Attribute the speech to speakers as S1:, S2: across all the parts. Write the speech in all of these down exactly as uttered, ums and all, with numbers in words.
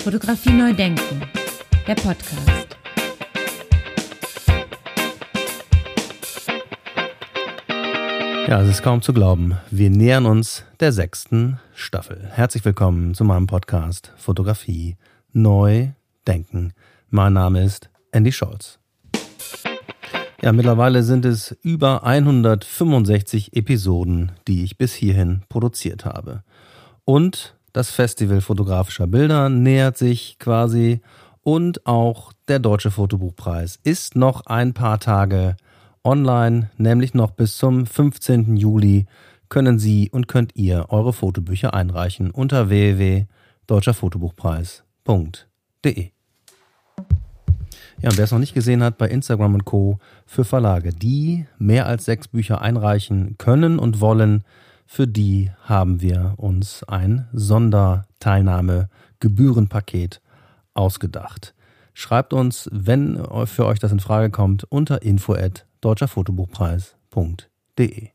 S1: Fotografie neu denken, der Podcast.
S2: Ja, es ist kaum zu glauben. Wir nähern uns der sechsten Staffel. Herzlich willkommen zu meinem Podcast Fotografie neu denken. Mein Name ist Andy Scholz. Ja, mittlerweile sind es über hundertfünfundsechzig Episoden, die ich bis hierhin produziert habe. Und das Festival fotografischer Bilder nähert sich quasi und auch der Deutsche Fotobuchpreis ist noch ein paar Tage online, nämlich noch bis zum fünfzehnten Juli können Sie und könnt ihr eure Fotobücher einreichen unter w w w punkt deutscher fotobuchpreis punkt de. Ja, und wer es noch nicht gesehen hat, bei Instagram und Co. für Verlage, die mehr als sechs Bücher einreichen können und wollen, für die haben wir uns ein Sonderteilnahme-Gebührenpaket ausgedacht. Schreibt uns, wenn für euch das in Frage kommt, unter info at deutscher fotobuchpreis punkt de.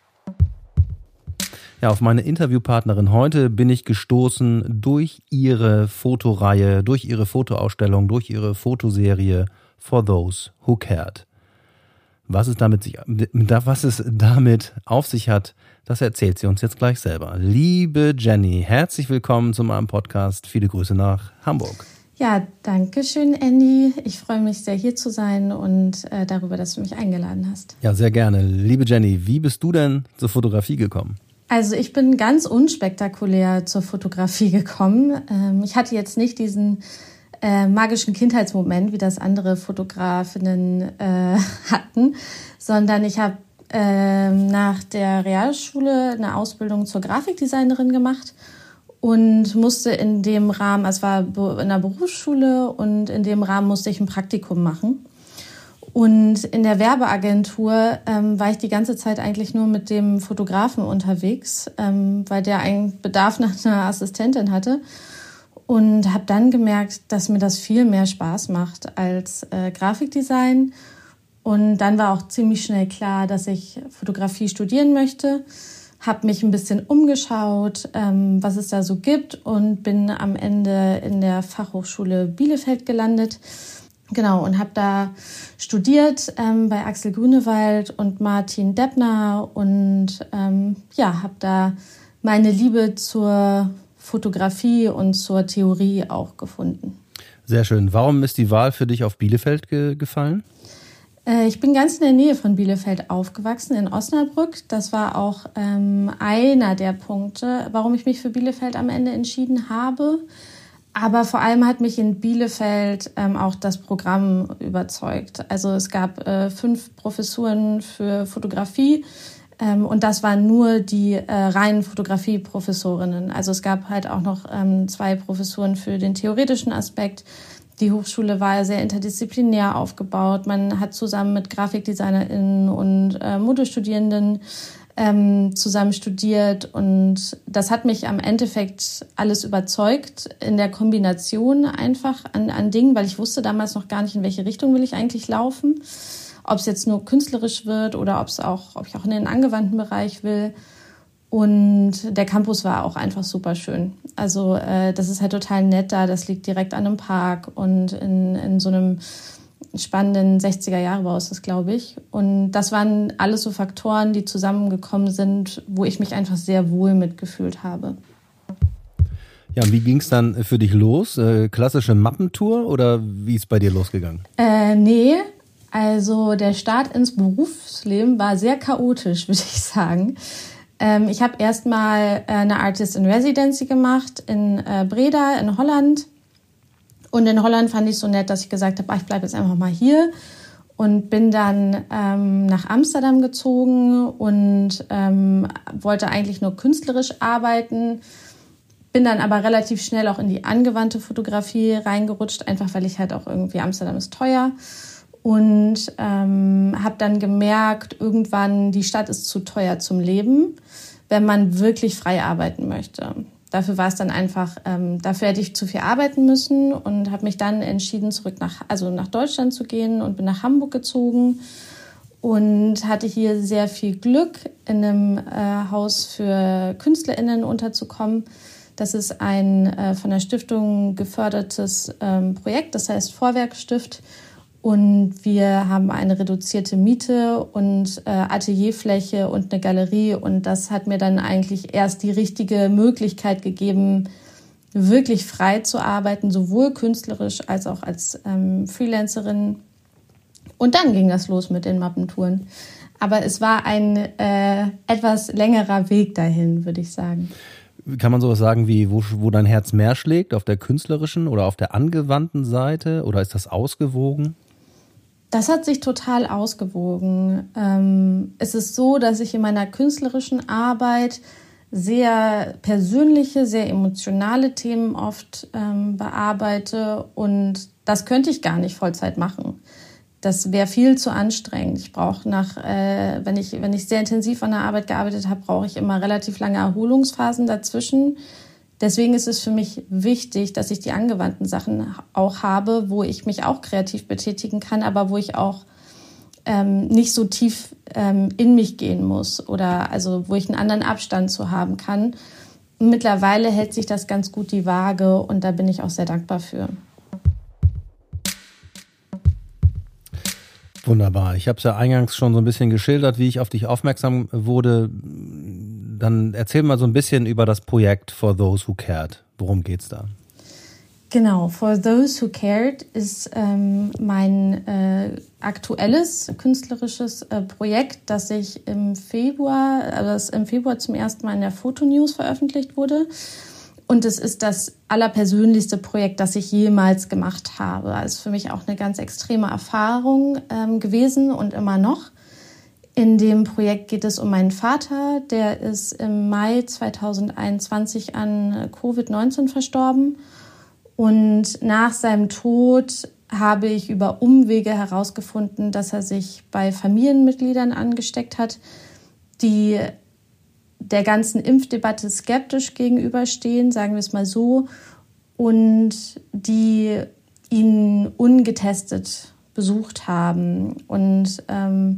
S2: Ja, auf meine Interviewpartnerin heute bin ich gestoßen durch ihre Fotoreihe, durch ihre Fotoausstellung, durch ihre Fotoserie For Those Who Cared. Was es damit, sich, was es damit auf sich hat, das erzählt sie uns jetzt gleich selber. Liebe Jenny, herzlich willkommen zu meinem Podcast. Viele Grüße nach Hamburg.
S3: Ja, danke schön, Andy. Ich freue mich sehr, hier zu sein und äh, darüber, dass du mich eingeladen hast.
S2: Ja, sehr gerne. Liebe Jenny, wie bist du denn zur Fotografie gekommen?
S3: Also ich bin ganz unspektakulär zur Fotografie gekommen. Ähm, ich hatte jetzt nicht diesen äh, magischen Kindheitsmoment, wie das andere Fotografinnen äh, hatten, sondern ich habe äh, nach der Realschule eine Ausbildung zur Grafikdesignerin gemacht und musste in dem Rahmen, also es war in der Berufsschule und in dem Rahmen musste ich ein Praktikum machen. Und in der Werbeagentur ähm, war ich die ganze Zeit eigentlich nur mit dem Fotografen unterwegs, ähm, weil der einen Bedarf nach einer Assistentin hatte. Und habe dann gemerkt, dass mir das viel mehr Spaß macht als äh, Grafikdesign. Und dann war auch ziemlich schnell klar, dass ich Fotografie studieren möchte. Habe mich ein bisschen umgeschaut, ähm, was es da so gibt und bin am Ende in der Fachhochschule Bielefeld gelandet. Genau, und habe da studiert ähm, bei Axel Grünewald und Martin Deppner und ähm, ja, habe da meine Liebe zur Fotografie und zur Theorie auch gefunden.
S2: Sehr schön. Warum ist die Wahl für dich auf Bielefeld ge- gefallen?
S3: Äh, ich bin ganz in der Nähe von Bielefeld aufgewachsen, in Osnabrück. Das war auch ähm, einer der Punkte, warum ich mich für Bielefeld am Ende entschieden habe. Aber vor allem hat mich in Bielefeld ähm, auch das Programm überzeugt. Also es gab äh, fünf Professuren für Fotografie ähm, und das waren nur die äh, reinen Fotografie-Professorinnen. Also es gab halt auch noch ähm, zwei Professuren für den theoretischen Aspekt. Die Hochschule war sehr interdisziplinär aufgebaut. Man hat zusammen mit GrafikdesignerInnen und äh, Modestudierenden Ähm, zusammen studiert und das hat mich am Endeffekt alles überzeugt in der Kombination einfach an, an Dingen, weil ich wusste damals noch gar nicht, in welche Richtung will ich eigentlich laufen, ob es jetzt nur künstlerisch wird oder ob es auch, ob ich auch in den angewandten Bereich will. Und der Campus war auch einfach super schön. Also äh, das ist halt total nett da, das liegt direkt an einem Park und in, in so einem spannenden sechziger-Jahre-Bau ist das, glaube ich. Und das waren alles so Faktoren, die zusammengekommen sind, wo ich mich einfach sehr wohl mitgefühlt habe.
S2: Ja, und wie ging es dann für dich los? Äh, klassische Mappentour oder wie ist bei dir losgegangen?
S3: Äh, nee, also der Start ins Berufsleben war sehr chaotisch, würde ich sagen. Ähm, ich habe erst mal eine Artist in Residency gemacht in äh, Breda in Holland. Und in Holland fand ich es so nett, dass ich gesagt habe, ich bleibe jetzt einfach mal hier und bin dann ähm, nach Amsterdam gezogen und ähm, wollte eigentlich nur künstlerisch arbeiten, bin dann aber relativ schnell auch in die angewandte Fotografie reingerutscht, einfach weil ich halt auch irgendwie, Amsterdam ist teuer und ähm, habe dann gemerkt, irgendwann die Stadt ist zu teuer zum Leben, wenn man wirklich frei arbeiten möchte. Dafür war es dann einfach, ähm, dafür hätte ich zu viel arbeiten müssen und habe mich dann entschieden, zurück nach, also nach Deutschland zu gehen und bin nach Hamburg gezogen und hatte hier sehr viel Glück, in einem äh, Haus für KünstlerInnen unterzukommen, Das ist ein äh, von der Stiftung gefördertes ähm, Projekt, das heißt Vorwerkstift. Und wir haben eine reduzierte Miete und äh, Atelierfläche und eine Galerie. Und das hat mir dann eigentlich erst die richtige Möglichkeit gegeben, wirklich frei zu arbeiten, sowohl künstlerisch als auch als ähm, Freelancerin. Und dann ging das los mit den Mappentouren. Aber es war ein äh, etwas längerer Weg dahin, würde ich sagen.
S2: Kann man sowas sagen wie, wo, wo dein Herz mehr schlägt, auf der künstlerischen oder auf der angewandten Seite? Oder ist das ausgewogen?
S3: Das hat sich total ausgewogen. Ähm, es ist so, dass ich in meiner künstlerischen Arbeit sehr persönliche, sehr emotionale Themen oft ähm, bearbeite. Und das könnte ich gar nicht Vollzeit machen. Das wäre viel zu anstrengend. Ich brauche nach, äh, wenn ich wenn ich sehr intensiv an der Arbeit gearbeitet habe, brauche ich immer relativ lange Erholungsphasen dazwischen. Deswegen ist es für mich wichtig, dass ich die angewandten Sachen auch habe, wo ich mich auch kreativ betätigen kann, aber wo ich auch ähm, nicht so tief ähm, in mich gehen muss oder also wo ich einen anderen Abstand zu haben kann. Und mittlerweile hält sich das ganz gut die Waage und da bin ich auch sehr dankbar für.
S2: Wunderbar. Ich habe es ja eingangs schon so ein bisschen geschildert, wie ich auf dich aufmerksam wurde. Dann erzähl mal so ein bisschen über das Projekt For Those Who Cared. Worum geht's da?
S3: Genau, For Those Who Cared ist ähm, mein äh, aktuelles künstlerisches äh, Projekt, das ich im Februar, also das im Februar zum ersten Mal in der Fotonews veröffentlicht wurde. Und es ist das allerpersönlichste Projekt, das ich jemals gemacht habe. Also für mich auch eine ganz extreme Erfahrung ähm, gewesen und immer noch. In dem Projekt geht es um meinen Vater, der ist im Mai zweitausendeinundzwanzig an Covid neunzehn verstorben. Und nach seinem Tod habe ich über Umwege herausgefunden, dass er sich bei Familienmitgliedern angesteckt hat, die der ganzen Impfdebatte skeptisch gegenüberstehen, sagen wir es mal so, und die ihn ungetestet besucht haben. Und ähm,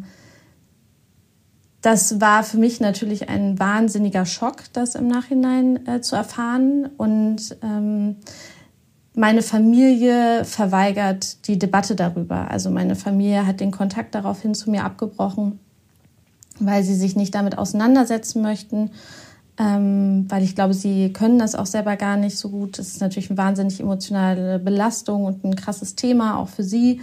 S3: das war für mich natürlich ein wahnsinniger Schock, das im Nachhinein äh, zu erfahren. Und ähm, meine Familie verweigert die Debatte darüber. Also meine Familie hat den Kontakt daraufhin zu mir abgebrochen, weil sie sich nicht damit auseinandersetzen möchten, ähm, weil ich glaube, sie können das auch selber gar nicht so gut. Das ist natürlich eine wahnsinnig emotionale Belastung und ein krasses Thema, auch für sie.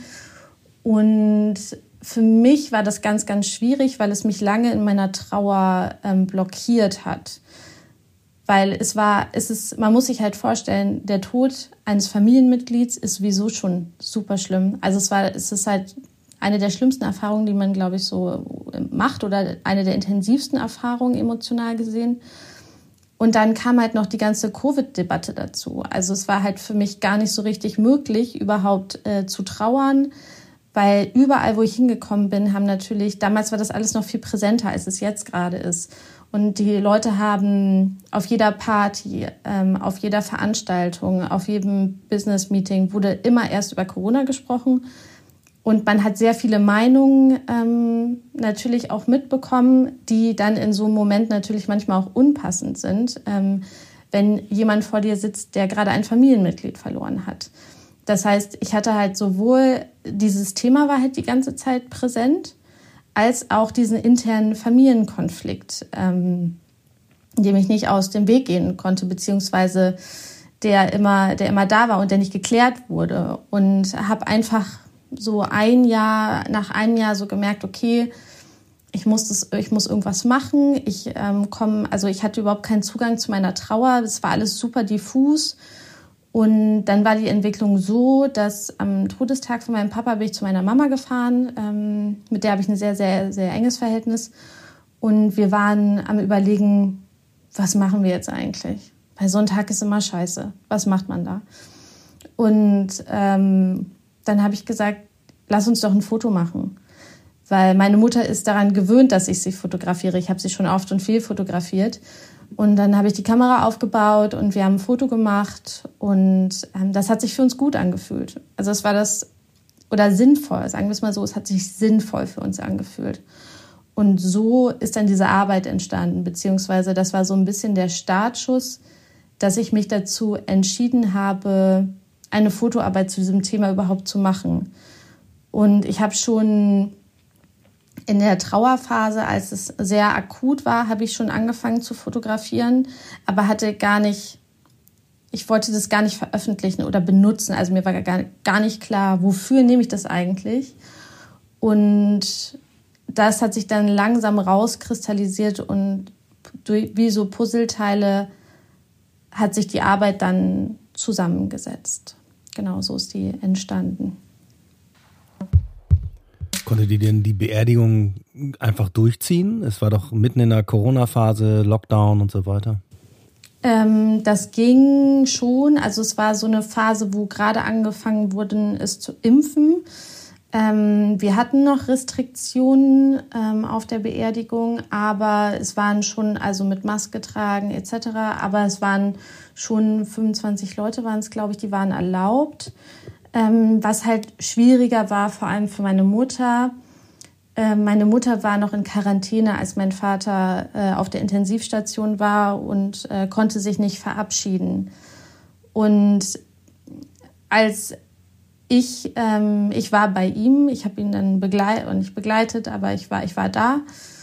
S3: Und für mich war das ganz, ganz schwierig, weil es mich lange in meiner Trauer ähm, blockiert hat. Weil es war, es ist, man muss sich halt vorstellen, der Tod eines Familienmitglieds ist sowieso schon super schlimm. Also es war, es ist halt eine der schlimmsten Erfahrungen, die man, glaube ich, so macht oder eine der intensivsten Erfahrungen emotional gesehen. Und dann kam halt noch die ganze Covid-Debatte dazu. Also es war halt für mich gar nicht so richtig möglich, überhaupt äh, zu trauern, weil überall, wo ich hingekommen bin, haben natürlich, damals war das alles noch viel präsenter, als es jetzt gerade ist. Und die Leute haben auf jeder Party, ähm, auf jeder Veranstaltung, auf jedem Business-Meeting wurde immer erst über Corona gesprochen. Und man hat sehr viele Meinungen ähm, natürlich auch mitbekommen, die dann in so einem Moment natürlich manchmal auch unpassend sind, ähm, wenn jemand vor dir sitzt, der gerade ein Familienmitglied verloren hat. Das heißt, ich hatte halt sowohl, dieses Thema war halt die ganze Zeit präsent, als auch diesen internen Familienkonflikt, ähm, dem ich nicht aus dem Weg gehen konnte, beziehungsweise der immer, der immer da war und der nicht geklärt wurde. Und habe einfach so ein Jahr, nach einem Jahr so gemerkt, okay, ich muss das, ich muss irgendwas machen. Ich ähm, komme, also ich hatte überhaupt keinen Zugang zu meiner Trauer. Es war alles super diffus. Und dann war die Entwicklung so, dass am Todestag von meinem Papa bin ich zu meiner Mama gefahren. Ähm, mit der habe ich ein sehr, sehr, sehr enges Verhältnis. Und wir waren am Überlegen, was machen wir jetzt eigentlich? Weil so ein Tag ist immer scheiße. Was macht man da? Und ähm, dann habe ich gesagt, lass uns doch ein Foto machen. Weil meine Mutter ist daran gewöhnt, dass ich sie fotografiere. Ich habe sie schon oft und viel fotografiert. Und dann habe ich die Kamera aufgebaut und wir haben ein Foto gemacht. Und ähm, das hat sich für uns gut angefühlt. Also es war das, oder sinnvoll, sagen wir es mal so, es hat sich sinnvoll für uns angefühlt. Und so ist dann diese Arbeit entstanden, beziehungsweise das war so ein bisschen der Startschuss, dass ich mich dazu entschieden habe, eine Fotoarbeit zu diesem Thema überhaupt zu machen. Und ich habe schon in der Trauerphase, als es sehr akut war, habe ich schon angefangen zu fotografieren, aber hatte gar nicht, ich wollte das gar nicht veröffentlichen oder benutzen. Also mir war gar, gar nicht klar, wofür nehme ich das eigentlich. Und das hat sich dann langsam rauskristallisiert und durch, wie so Puzzleteile hat sich die Arbeit dann zusammengesetzt. Genau, so ist die entstanden.
S2: Konntet ihr denn die Beerdigung einfach durchziehen? Es war doch mitten in der Corona-Phase, Lockdown und so weiter.
S3: Ähm, das ging schon. Also es war so eine Phase, wo gerade angefangen wurde, es zu impfen. Ähm, wir hatten noch Restriktionen ähm, auf der Beerdigung, aber es waren schon, also mit Maske tragen et cetera, aber es waren schon fünfundzwanzig Leute, waren es, glaube ich, die waren erlaubt. Ähm, was halt schwieriger war, vor allem für meine Mutter. Äh, meine Mutter war noch in Quarantäne, als mein Vater äh, auf der Intensivstation war und äh, konnte sich nicht verabschieden. Und als ich, ähm, ich war bei ihm, ich habe ihn dann begleit- und nicht begleitet, aber ich war, ich war da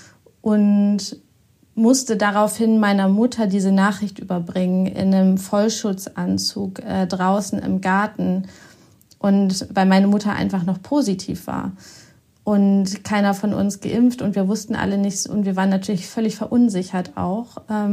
S3: und musste daraufhin meiner Mutter diese Nachricht überbringen in einem Vollschutzanzug äh, draußen im Garten. Und weil meine Mutter einfach noch positiv war und keiner von uns geimpft und wir wussten alle nichts und wir waren natürlich völlig verunsichert auch.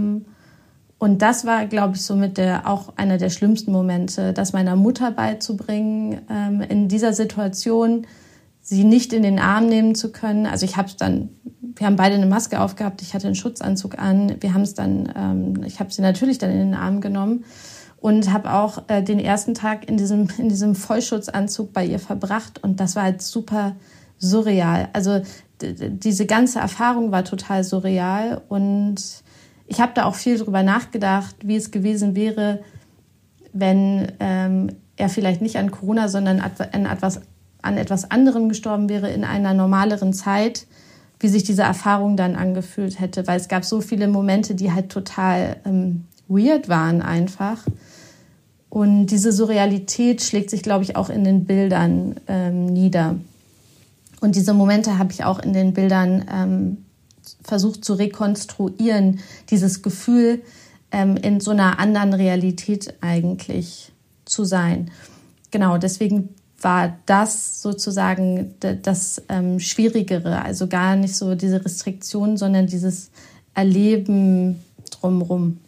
S3: Und das war, glaube ich, somit der, auch einer der schlimmsten Momente, das meiner Mutter beizubringen, in dieser Situation sie nicht in den Arm nehmen zu können. Also ich habe es dann, wir haben beide eine Maske aufgehabt, ich hatte einen Schutzanzug an, wir haben es dann, ich habe sie natürlich dann in den Arm genommen. Und habe auch äh, den ersten Tag in diesem, in diesem Vollschutzanzug bei ihr verbracht. Und das war halt super surreal. Also d- d- diese ganze Erfahrung war total surreal. Und ich habe da auch viel drüber nachgedacht, wie es gewesen wäre, wenn ähm, er vielleicht nicht an Corona, sondern an etwas, an etwas anderem gestorben wäre, in einer normaleren Zeit, wie sich diese Erfahrung dann angefühlt hätte. Weil es gab so viele Momente, die halt total ähm, weird waren einfach. Und diese Surrealität schlägt sich, glaube ich, auch in den Bildern ähm, nieder. Und diese Momente habe ich auch in den Bildern ähm, versucht zu rekonstruieren, dieses Gefühl, ähm, in so einer anderen Realität eigentlich zu sein. Genau, deswegen war das sozusagen d- das ähm, Schwierigere. Also gar nicht so diese Restriktion, sondern dieses Erleben drumherum.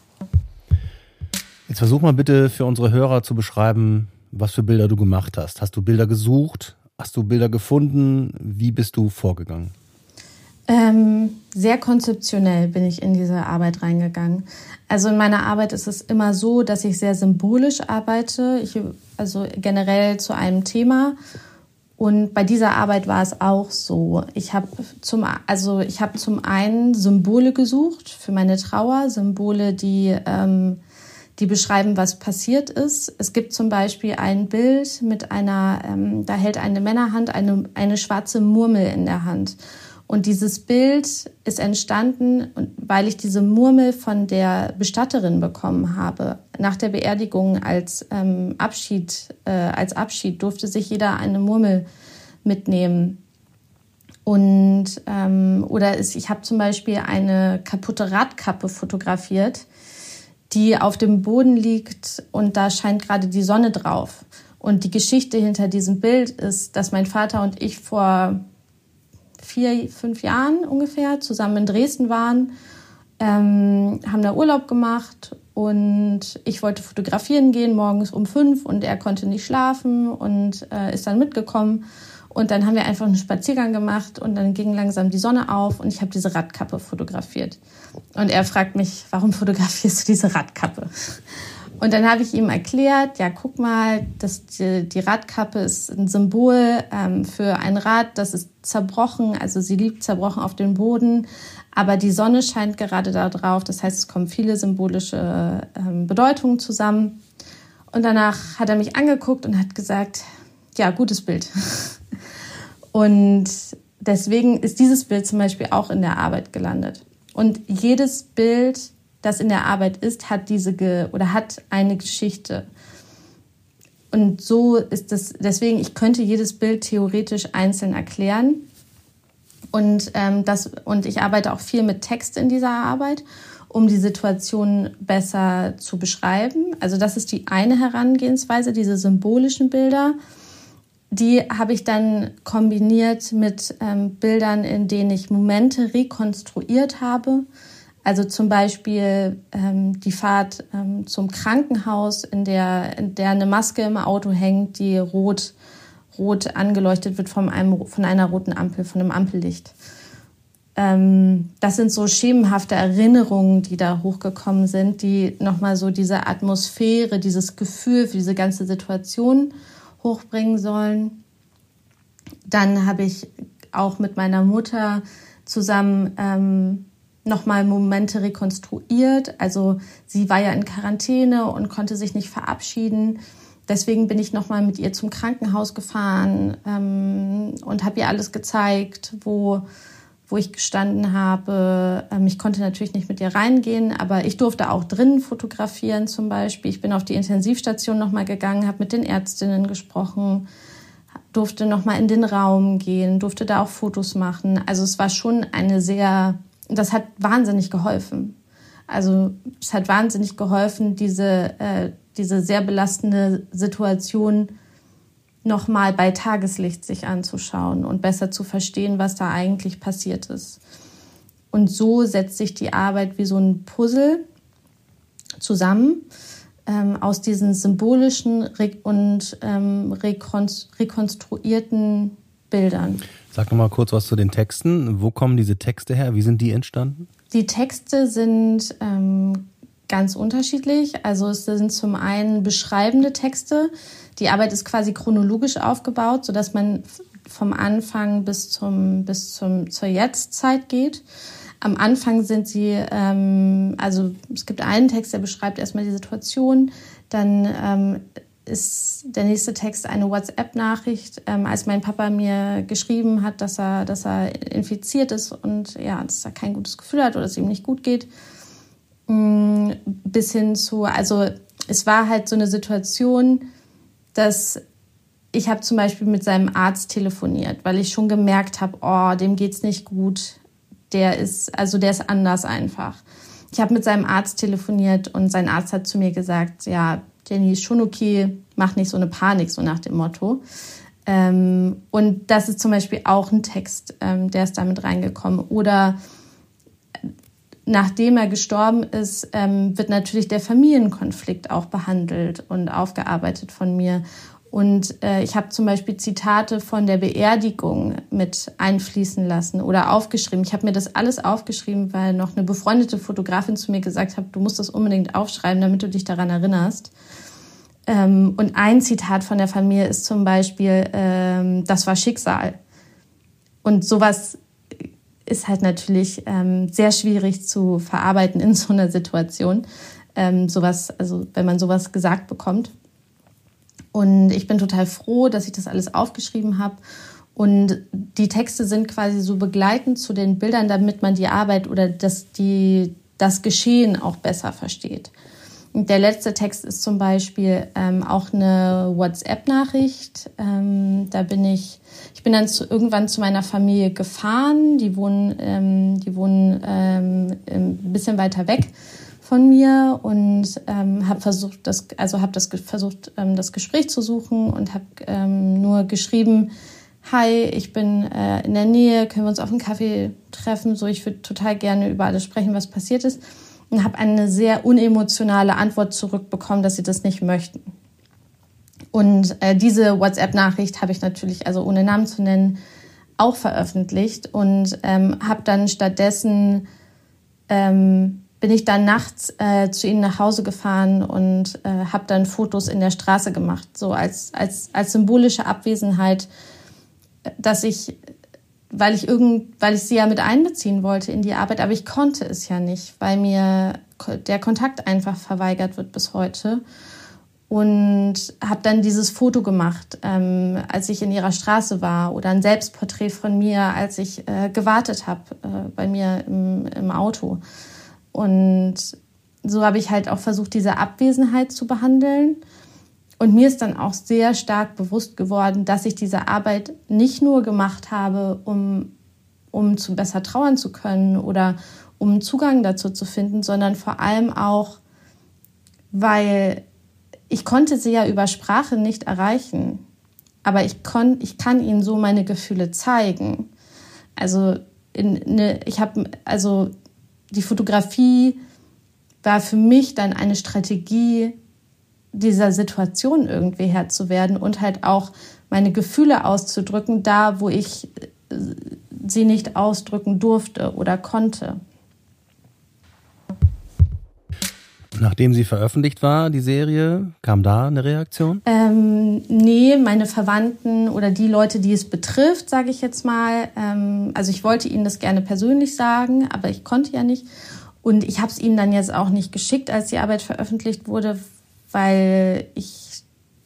S2: Jetzt versuch mal bitte für unsere Hörer zu beschreiben, was für Bilder du gemacht hast. Hast du Bilder gesucht? Hast du Bilder gefunden? Wie bist du vorgegangen?
S3: Ähm, sehr konzeptionell bin ich in diese Arbeit reingegangen. Also in meiner Arbeit ist es immer so, dass ich sehr symbolisch arbeite, ich, also generell zu einem Thema. Und bei dieser Arbeit war es auch so. Ich habe zum, also ich habe zum einen Symbole gesucht für meine Trauer, Symbole, die ähm, die beschreiben, was passiert ist. Es gibt zum Beispiel ein Bild mit einer, ähm, da hält eine Männerhand eine, eine schwarze Murmel in der Hand. Und dieses Bild ist entstanden, weil ich diese Murmel von der Bestatterin bekommen habe. Nach der Beerdigung als ähm, Abschied, äh, als Abschied durfte sich jeder eine Murmel mitnehmen. Und ähm, oder ist, ich habe zum Beispiel eine kaputte Radkappe fotografiert, die auf dem Boden liegt und da scheint gerade die Sonne drauf. Und die Geschichte hinter diesem Bild ist, dass mein Vater und ich vor vier, fünf Jahren ungefähr zusammen in Dresden waren, ähm, haben da Urlaub gemacht und ich wollte fotografieren gehen morgens um fünf und er konnte nicht schlafen und äh, ist dann mitgekommen. Und dann haben wir einfach einen Spaziergang gemacht und dann ging langsam die Sonne auf und ich habe diese Radkappe fotografiert. Und er fragt mich, warum fotografierst du diese Radkappe? Und dann habe ich ihm erklärt, ja, guck mal, das, die, die Radkappe ist ein Symbol ähm, für ein Rad, das ist zerbrochen, also sie liegt zerbrochen auf dem Boden, aber die Sonne scheint gerade da drauf, das heißt, es kommen viele symbolische ähm, Bedeutungen zusammen. Und danach hat er mich angeguckt und hat gesagt, ja, gutes Bild. Und deswegen ist dieses Bild zum Beispiel auch in der Arbeit gelandet. Und jedes Bild das in der Arbeit ist, hat diese ge- oder hat eine Geschichte. Und so ist das, deswegen, ich könnte jedes Bild theoretisch einzeln erklären. Und, ähm, das, und ich arbeite auch viel mit Text in dieser Arbeit, um die Situation besser zu beschreiben. Also das ist die eine Herangehensweise, diese symbolischen Bilder. Die habe ich dann kombiniert mit ähm, Bildern, in denen ich Momente rekonstruiert habe. Also zum Beispiel ähm, die Fahrt ähm, zum Krankenhaus, in der, in der eine Maske im Auto hängt, die rot, rot angeleuchtet wird von, einem, von einer roten Ampel, von einem Ampellicht. Ähm, das sind so schemenhafte Erinnerungen, die da hochgekommen sind, die nochmal so diese Atmosphäre, dieses Gefühl für diese ganze Situation hochbringen sollen. Dann habe ich auch mit meiner Mutter zusammen ähm, nochmal Momente rekonstruiert. Also sie war ja in Quarantäne und konnte sich nicht verabschieden. Deswegen bin ich nochmal mit ihr zum Krankenhaus gefahren ähm, und habe ihr alles gezeigt, wo, wo ich gestanden habe. Ähm, ich konnte natürlich nicht mit ihr reingehen, aber ich durfte auch drinnen fotografieren zum Beispiel. Ich bin auf die Intensivstation nochmal gegangen, habe mit den Ärztinnen gesprochen, durfte nochmal in den Raum gehen, durfte da auch Fotos machen. Also es war schon eine sehr, das hat wahnsinnig geholfen. Also es hat wahnsinnig geholfen, diese, äh, diese sehr belastende Situation nochmal bei Tageslicht sich anzuschauen und besser zu verstehen, was da eigentlich passiert ist. Und so setzt sich die Arbeit wie so ein Puzzle zusammen ähm, aus diesen symbolischen re- und ähm, rekonst- rekonstruierten Bildern.
S2: Sag noch mal kurz was zu den Texten. Wo kommen diese Texte her? Wie sind die entstanden?
S3: Die Texte sind ähm, ganz unterschiedlich. Also es sind zum einen beschreibende Texte. Die Arbeit ist quasi chronologisch aufgebaut, sodass man vom Anfang bis zum bis zum zur Jetztzeit geht. Am Anfang sind sie, ähm, also es gibt einen Text, der beschreibt erstmal die Situation. Dann ähm, ist der nächste Text eine WhatsApp-Nachricht, ähm, als mein Papa mir geschrieben hat, dass er, dass er infiziert ist und ja, dass er kein gutes Gefühl hat oder es ihm nicht gut geht. Mm, bis hin zu, also es war halt so eine Situation, dass ich habe zum Beispiel mit seinem Arzt telefoniert, weil ich schon gemerkt habe, oh, dem geht's nicht gut. Der ist, also der ist anders einfach. Ich habe mit seinem Arzt telefoniert und sein Arzt hat zu mir gesagt, ja, Jenny, ist schon okay, mach nicht so eine Panik, so nach dem Motto. Ähm, und das ist zum Beispiel auch ein Text, ähm, der ist damit reingekommen. Oder nachdem er gestorben ist, ähm, wird natürlich der Familienkonflikt auch behandelt und aufgearbeitet von mir. Und äh, ich habe zum Beispiel Zitate von der Beerdigung mit einfließen lassen oder aufgeschrieben. Ich habe mir das alles aufgeschrieben, weil noch eine befreundete Fotografin zu mir gesagt hat, du musst das unbedingt aufschreiben, damit du dich daran erinnerst. Ähm, und ein Zitat von der Familie ist zum Beispiel, ähm, das war Schicksal. Und sowas ist halt natürlich ähm, sehr schwierig zu verarbeiten in so einer Situation. Ähm, sowas, also wenn man sowas gesagt bekommt. Und ich bin total froh, dass ich das alles aufgeschrieben habe. Und die Texte sind quasi so begleitend zu den Bildern, damit man die Arbeit oder das, die, das Geschehen auch besser versteht. Und der letzte Text ist zum Beispiel ähm, auch eine WhatsApp-Nachricht. Ähm, da bin ich, ich bin dann zu, irgendwann zu meiner Familie gefahren. Die wohnen, ähm, die wohnen ähm, ein bisschen weiter weg von mir und ähm, habe versucht, das, also habe das versucht, ähm, das Gespräch zu suchen und habe ähm, nur geschrieben: Hi, ich bin äh, in der Nähe, können wir uns auf einen Kaffee treffen? So, ich würde total gerne über alles sprechen, was passiert ist. Und habe eine sehr unemotionale Antwort zurückbekommen, dass sie das nicht möchten. Und äh, diese WhatsApp-Nachricht habe ich natürlich, also ohne Namen zu nennen, auch veröffentlicht und ähm, habe dann stattdessen ähm, bin ich dann nachts äh, zu ihnen nach Hause gefahren und äh, habe dann Fotos in der Straße gemacht, so als als als symbolische Abwesenheit, dass ich, weil ich irgend, weil ich sie ja mit einbeziehen wollte in die Arbeit, aber ich konnte es ja nicht, weil mir der Kontakt einfach verweigert wird bis heute. Und habe dann dieses Foto gemacht, ähm, als ich in ihrer Straße war, oder ein Selbstporträt von mir, als ich äh, gewartet habe äh, bei mir im, im Auto. Und so habe ich halt auch versucht, diese Abwesenheit zu behandeln. Und mir ist dann auch sehr stark bewusst geworden, dass ich diese Arbeit nicht nur gemacht habe, um, um zu besser trauern zu können oder um Zugang dazu zu finden, sondern vor allem auch, weil ich konnte sie ja über Sprache nicht erreichen. Aber ich, kon, ich kann ihnen so meine Gefühle zeigen. Also, in, ne, ich habe, also die Fotografie war für mich dann eine Strategie, dieser Situation irgendwie Herr zu werden und halt auch meine Gefühle auszudrücken, da wo ich sie nicht ausdrücken durfte oder konnte.
S2: Nachdem sie veröffentlicht war, die Serie, kam da eine Reaktion?
S3: Ähm, nee, meine Verwandten oder die Leute, die es betrifft, sage ich jetzt mal. Ähm, also ich wollte ihnen das gerne persönlich sagen, aber ich konnte ja nicht. Und ich habe es ihnen dann jetzt auch nicht geschickt, als die Arbeit veröffentlicht wurde, weil ich,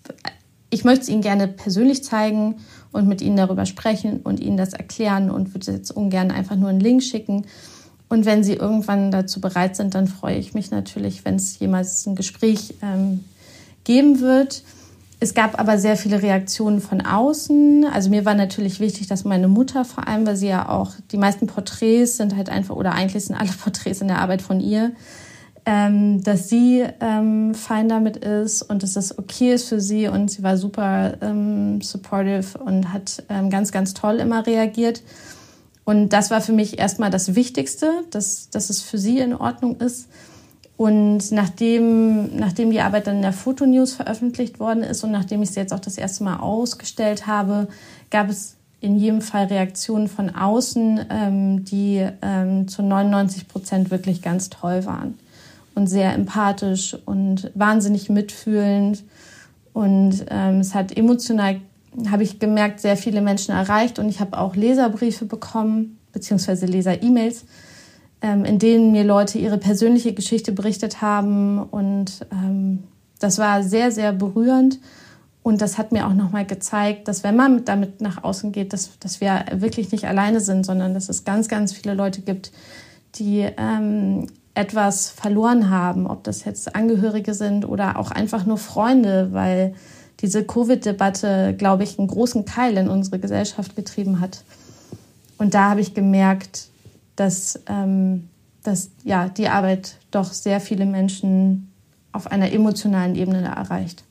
S3: ich möchte es ihnen gerne persönlich zeigen und mit ihnen darüber sprechen und ihnen das erklären und würde jetzt ungern einfach nur einen Link schicken. Und wenn sie irgendwann dazu bereit sind, dann freue ich mich natürlich, wenn es jemals ein Gespräch ähm, geben wird. Es gab aber sehr viele Reaktionen von außen. Also mir war natürlich wichtig, dass meine Mutter vor allem, weil sie ja auch, die meisten Porträts sind halt einfach, oder eigentlich sind alle Porträts in der Arbeit von ihr, ähm, dass sie ähm, fein damit ist und dass das okay ist für sie. Und sie war super ähm, supportive und hat ähm, ganz, ganz toll immer reagiert. Und das war für mich erstmal das Wichtigste, dass, dass es für sie in Ordnung ist. Und nachdem, nachdem die Arbeit dann in der Fotonews veröffentlicht worden ist und nachdem ich sie jetzt auch das erste Mal ausgestellt habe, gab es in jedem Fall Reaktionen von außen, ähm, die ähm, zu neunundneunzig Prozent wirklich ganz toll waren und sehr empathisch und wahnsinnig mitfühlend. Und ähm, es hat emotional, habe ich gemerkt, sehr viele Menschen erreicht. Und ich habe auch Leserbriefe bekommen, beziehungsweise Leser-E-Mails, ähm, in denen mir Leute ihre persönliche Geschichte berichtet haben. Und ähm, das war sehr, sehr berührend. Und das hat mir auch nochmal gezeigt, dass wenn man damit nach außen geht, dass, dass wir wirklich nicht alleine sind, sondern dass es ganz, ganz viele Leute gibt, die ähm, etwas verloren haben, ob das jetzt Angehörige sind oder auch einfach nur Freunde, weil diese Covid-Debatte, glaube ich, einen großen Keil in unsere Gesellschaft getrieben hat. Und da habe ich gemerkt, dass, ähm, dass ja, die Arbeit doch sehr viele Menschen auf einer emotionalen Ebene erreicht.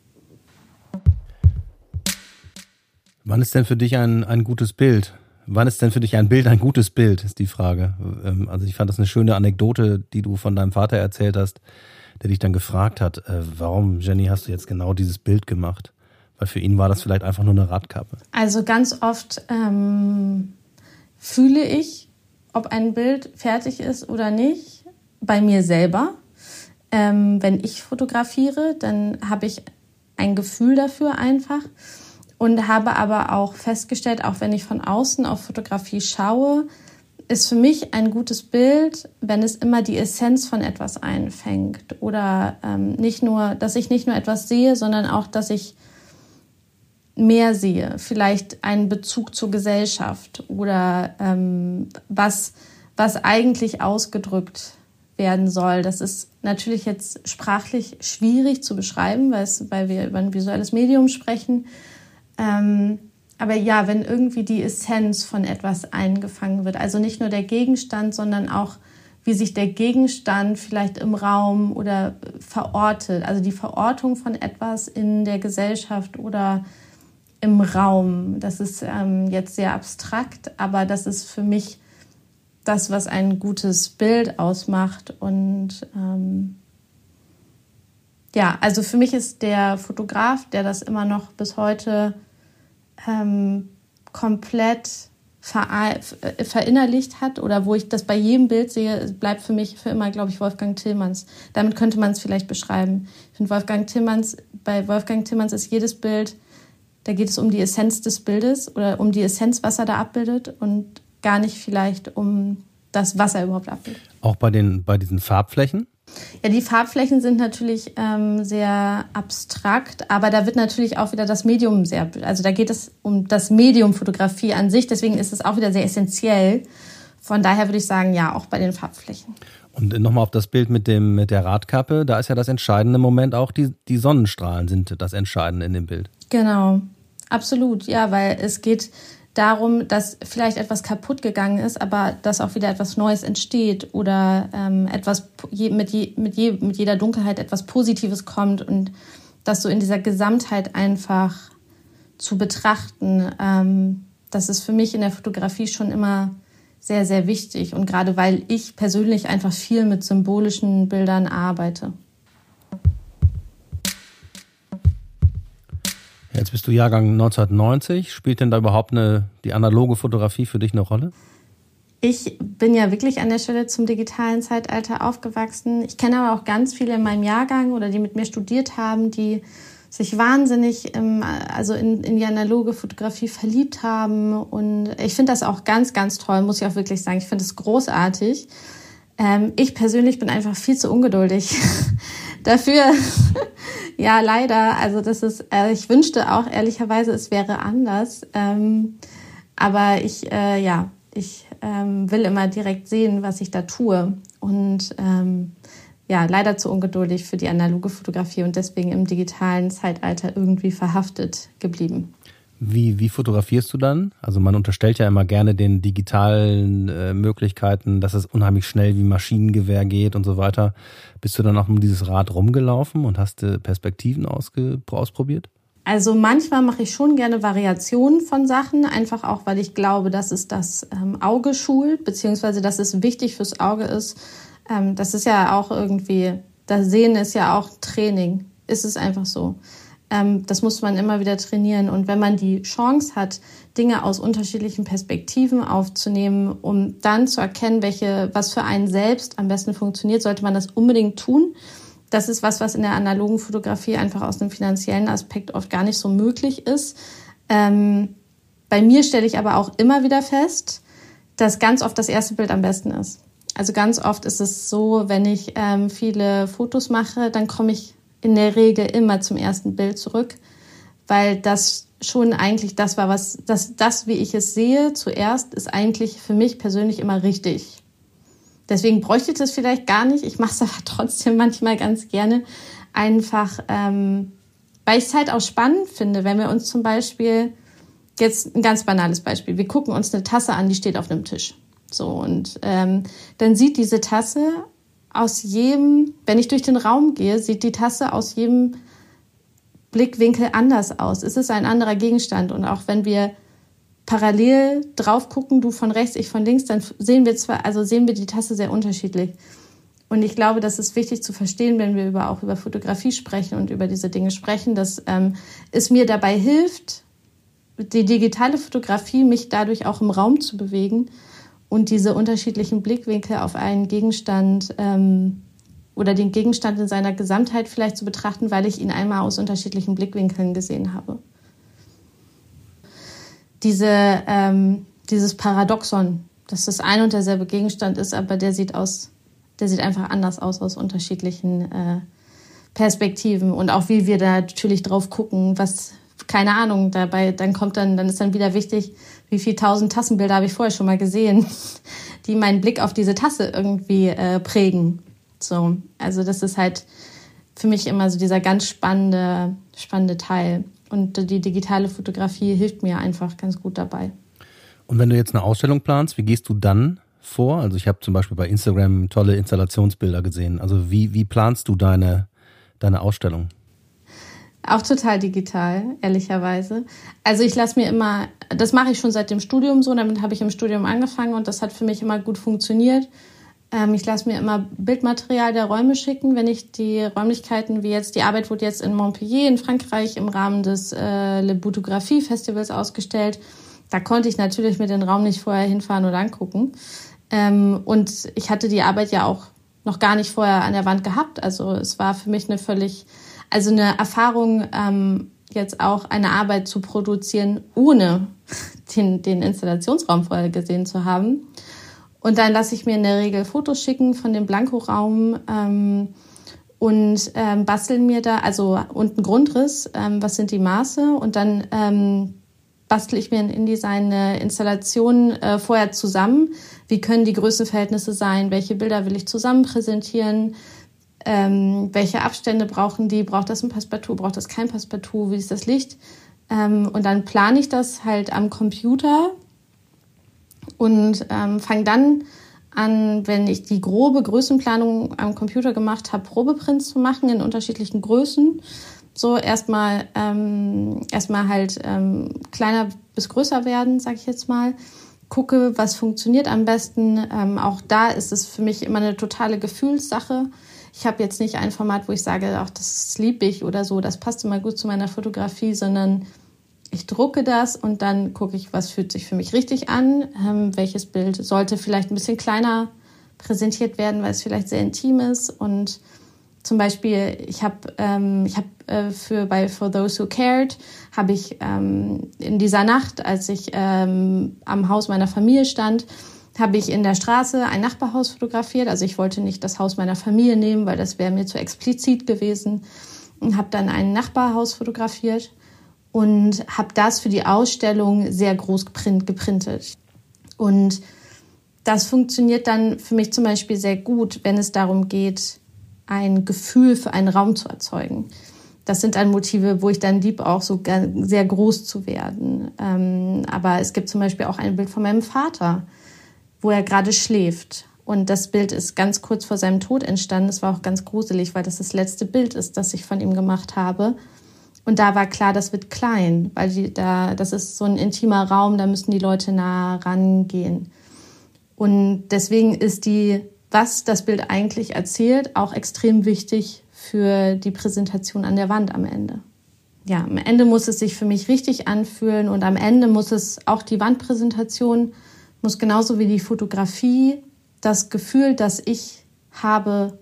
S2: Wann ist denn für dich ein, ein gutes Bild? Wann ist denn für dich ein Bild ein gutes Bild, ist die Frage. Also ich fand das eine schöne Anekdote, die du von deinem Vater erzählt hast, der dich dann gefragt hat, äh, warum, Jenny, hast du jetzt genau dieses Bild gemacht? Weil für ihn war das vielleicht einfach nur eine Radkappe.
S3: Also ganz oft ähm, fühle ich, ob ein Bild fertig ist oder nicht, bei mir selber. Ähm, wenn ich fotografiere, dann habe ich ein Gefühl dafür einfach und habe aber auch festgestellt, auch wenn ich von außen auf Fotografie schaue, ist für mich ein gutes Bild, wenn es immer die Essenz von etwas einfängt oder ähm, nicht nur, dass ich nicht nur etwas sehe, sondern auch, dass ich mehr sehe, vielleicht einen Bezug zur Gesellschaft oder ähm, was, was eigentlich ausgedrückt werden soll. Das ist natürlich jetzt sprachlich schwierig zu beschreiben, weil, es, weil wir über ein visuelles Medium sprechen. Ähm, Aber ja, wenn irgendwie die Essenz von etwas eingefangen wird, also nicht nur der Gegenstand, sondern auch, wie sich der Gegenstand vielleicht im Raum oder verortet, also die Verortung von etwas in der Gesellschaft oder im Raum. Das ist ähm, jetzt sehr abstrakt, aber das ist für mich das, was ein gutes Bild ausmacht. Und ähm, ja, also für mich ist der Fotograf, der das immer noch bis heute Ähm, komplett ver- verinnerlicht hat oder wo ich das bei jedem Bild sehe, bleibt für mich für immer, glaube ich, Wolfgang Tillmans. Damit könnte man es vielleicht beschreiben. Ich finde, Wolfgang Tillmans, bei Wolfgang Tillmans ist jedes Bild, da geht es um die Essenz des Bildes oder um die Essenz, was er da abbildet und gar nicht vielleicht um das, was er überhaupt abbildet.
S2: Auch bei den, bei diesen Farbflächen?
S3: Ja, die Farbflächen sind natürlich ähm, sehr abstrakt, aber da wird natürlich auch wieder das Medium sehr, also da geht es um das Medium Fotografie an sich, deswegen ist es auch wieder sehr essentiell. Von daher würde ich sagen, ja, auch bei den Farbflächen.
S2: Und nochmal auf das Bild mit dem mit der Radkappe, da ist ja das entscheidende Moment auch, die, die Sonnenstrahlen sind das Entscheidende in dem Bild.
S3: Genau, absolut, ja, weil es geht darum, dass vielleicht etwas kaputt gegangen ist, aber dass auch wieder etwas Neues entsteht oder ähm, etwas je, mit, je, mit, je, mit jeder Dunkelheit etwas Positives kommt und das so in dieser Gesamtheit einfach zu betrachten, ähm, das ist für mich in der Fotografie schon immer sehr, sehr wichtig. Und gerade weil ich persönlich einfach viel mit symbolischen Bildern arbeite.
S2: Jetzt bist du Jahrgang neunzehnhundertneunzig. Spielt denn da überhaupt eine, die analoge Fotografie für dich eine Rolle?
S3: Ich bin ja wirklich an der Stelle zum digitalen Zeitalter aufgewachsen. Ich kenne aber auch ganz viele in meinem Jahrgang oder die mit mir studiert haben, die sich wahnsinnig im, also in, in die analoge Fotografie verliebt haben. Und ich finde das auch ganz, ganz toll, muss ich auch wirklich sagen. Ich finde es großartig. Ähm, ich persönlich bin einfach viel zu ungeduldig dafür. Ja, leider. Also das ist, äh, ich wünschte auch ehrlicherweise, es wäre anders. Ähm, aber ich, äh, ja, ich ähm, will immer direkt sehen, was ich da tue. Und ähm, ja, leider zu ungeduldig für die analoge Fotografie und deswegen im digitalen Zeitalter irgendwie verhaftet geblieben.
S2: Wie, wie fotografierst du dann? Also man unterstellt ja immer gerne den digitalen äh, Möglichkeiten, dass es unheimlich schnell wie Maschinengewehr geht und so weiter. Bist du dann auch um dieses Rad rumgelaufen und hast äh, Perspektiven ausge, ausprobiert?
S3: Also manchmal mache ich schon gerne Variationen von Sachen, einfach auch, weil ich glaube, dass es das ähm, Auge schult, beziehungsweise dass es wichtig fürs Auge ist. Ähm, das ist ja auch irgendwie, das Sehen ist ja auch Training, ist es einfach so. Ähm, das muss man immer wieder trainieren. Und wenn man die Chance hat, Dinge aus unterschiedlichen Perspektiven aufzunehmen, um dann zu erkennen, welche, was für einen selbst am besten funktioniert, sollte man das unbedingt tun. Das ist was, was in der analogen Fotografie einfach aus einem finanziellen Aspekt oft gar nicht so möglich ist. Ähm, bei mir stelle ich aber auch immer wieder fest, dass ganz oft das erste Bild am besten ist. Also ganz oft ist es so, wenn ich ähm, viele Fotos mache, dann komme ich in der Regel immer zum ersten Bild zurück, weil das schon eigentlich das war, was das, das wie ich es sehe, zuerst ist eigentlich für mich persönlich immer richtig. Deswegen bräuchte ich das vielleicht gar nicht. Ich mache es aber trotzdem manchmal ganz gerne. Einfach, ähm, weil ich es halt auch spannend finde, wenn wir uns zum Beispiel, jetzt ein ganz banales Beispiel, wir gucken uns eine Tasse an, die steht auf einem Tisch. So, und ähm, dann sieht diese Tasse aus jedem, wenn ich durch den Raum gehe, sieht die Tasse aus jedem Blickwinkel anders aus. Es ist ein anderer Gegenstand. Und auch wenn wir parallel drauf gucken, du von rechts, ich von links, dann sehen wir zwar, also sehen wir die Tasse sehr unterschiedlich. Und ich glaube, das ist wichtig zu verstehen, wenn wir über, auch über Fotografie sprechen und über diese Dinge sprechen, dass ähm, es mir dabei hilft, die digitale Fotografie, mich dadurch auch im Raum zu bewegen und diese unterschiedlichen Blickwinkel auf einen Gegenstand ähm, oder den Gegenstand in seiner Gesamtheit vielleicht zu betrachten, weil ich ihn einmal aus unterschiedlichen Blickwinkeln gesehen habe. Diese, ähm, dieses Paradoxon, dass das ein und derselbe Gegenstand ist, aber der sieht aus, der sieht einfach anders aus aus unterschiedlichen äh, Perspektiven und auch wie wir da natürlich drauf gucken, was, keine Ahnung, dabei, dann kommt dann, dann ist dann wieder wichtig, wie viele tausend Tassenbilder habe ich vorher schon mal gesehen, die meinen Blick auf diese Tasse irgendwie äh, prägen. So, also das ist halt für mich immer so dieser ganz spannende, spannende Teil. Und die digitale Fotografie hilft mir einfach ganz gut dabei.
S2: Und wenn du jetzt eine Ausstellung planst, wie gehst du dann vor? Also ich habe zum Beispiel bei Instagram tolle Installationsbilder gesehen. Also wie, wie planst du deine, deine Ausstellung?
S3: Auch total digital, ehrlicherweise. Also ich lasse mir immer, das mache ich schon seit dem Studium so, damit habe ich im Studium angefangen und das hat für mich immer gut funktioniert. Ich lasse mir immer Bildmaterial der Räume schicken, wenn ich die Räumlichkeiten, wie jetzt, die Arbeit wurde jetzt in Montpellier in Frankreich im Rahmen des äh, Le Boutographie Festivals ausgestellt. Da konnte ich natürlich mit den Raum nicht vorher hinfahren oder angucken. Ähm, und ich hatte die Arbeit ja auch noch gar nicht vorher an der Wand gehabt. Also es war für mich eine völlig, also eine Erfahrung, ähm, jetzt auch eine Arbeit zu produzieren, ohne den, den Installationsraum vorher gesehen zu haben. Und dann lasse ich mir in der Regel Fotos schicken von dem Blankoraum ähm, und ähm, bastel mir da, also und einen Grundriss, ähm, was sind die Maße und dann ähm, bastel ich mir in InDesign eine Installation äh, vorher zusammen. wie können die Größenverhältnisse sein, welche Bilder will ich zusammen präsentieren, ähm, welche Abstände brauchen die, braucht das ein Passepartout, braucht das kein Passepartout, wie ist das Licht? Ähm, und dann plane ich das halt am Computer und ähm, fange dann an, wenn ich die grobe Größenplanung am Computer gemacht habe, Probeprints zu machen in unterschiedlichen Größen. So erstmal ähm, erstmal halt ähm, kleiner bis größer werden, sage ich jetzt mal. Gucke, was funktioniert am besten. Ähm, auch da ist es für mich immer eine totale Gefühlssache. Ich habe jetzt nicht ein Format, wo ich sage, ach, das liebe ich oder so, das passt immer gut zu meiner Fotografie, sondern ich drucke das und dann gucke ich, was fühlt sich für mich richtig an, ähm, welches Bild sollte vielleicht ein bisschen kleiner präsentiert werden, weil es vielleicht sehr intim ist. Und zum Beispiel, ich habe ähm, ich hab, äh, für bei For Those Who Cared habe ich ähm, in dieser Nacht, als ich ähm, am Haus meiner Familie stand, habe ich in der Straße ein Nachbarhaus fotografiert. Also ich wollte nicht das Haus meiner Familie nehmen, weil das wäre mir zu explizit gewesen. Und habe dann ein Nachbarhaus fotografiert und habe das für die Ausstellung sehr groß geprint, geprintet. Und das funktioniert dann für mich zum Beispiel sehr gut, wenn es darum geht, ein Gefühl für einen Raum zu erzeugen. Das sind dann Motive, wo ich dann lieb, auch so sehr groß zu werden. Ähm, aber es gibt zum Beispiel auch ein Bild von meinem Vater, wo er gerade schläft. Und das Bild ist ganz kurz vor seinem Tod entstanden. Das war auch ganz gruselig, weil das das letzte Bild ist, das ich von ihm gemacht habe. Und da war klar, das wird klein, weil die, da, das ist so ein intimer Raum, da müssen die Leute nah rangehen. Und deswegen ist die, was das Bild eigentlich erzählt, auch extrem wichtig für die Präsentation an der Wand am Ende. Ja, am Ende muss es sich für mich richtig anfühlen und am Ende muss es auch die Wandpräsentation, muss genauso wie die Fotografie das Gefühl, das ich habe,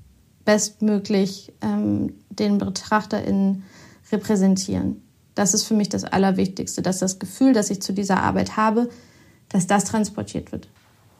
S3: bestmöglich ähm, den BetrachterInnen repräsentieren. Das ist für mich das Allerwichtigste, dass das Gefühl, das ich zu dieser Arbeit habe, dass das transportiert wird.